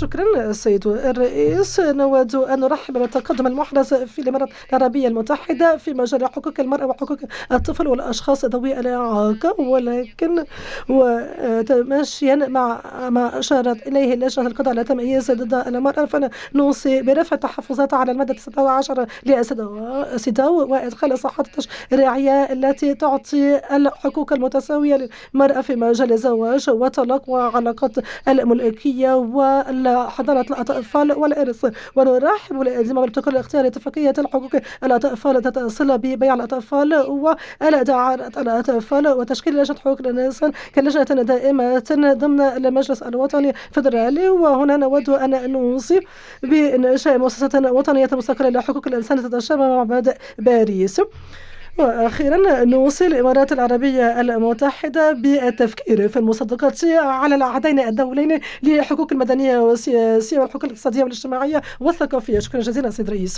شكرا السيد الرئيس. نود أن نرحب بالتقدم المحدث في الإمارات العربية المتحدة في مجال حقوق المرأة وحقوق الطفل والأشخاص ذوي الإعاقة، ولكن وتماشيا مع ما أشارت إليه لجنة القضاء على التمييز ضد المرأة، فنوصي برفع التحفظات على المادة 19 لسيداو وإدخال الإصلاحات التشريعية التي تعطي الحقوق المتساوية للمرأة في مجال الزواج والطلاق وعلاقات الملكية وحضانة الأطفال والإرث. ونرحب بالانضمام لبروتوكول اختيار اتفاقية الحقوق الأطفال تتصل ببيع الأطفال ودعارة الأطفال وتشكيل لجنة حقوق الإنسان كلجنة دائمة ضمن المجلس الوطني الفيدرالي. وهنا نود أن نوصي بإنشاء مؤسسة وطنية مستقلة لحقوق الإنسان تتشابه مع مبادئ باريس. وأخيرا نوصي الإمارات العربية المتحدة بالتفكير في المصادقة على العهدين الدولين لحقوق المدنية والسياسية والحقوق الاقتصادية والاجتماعية والثقافية. شكرا جزيلا سيد رئيس.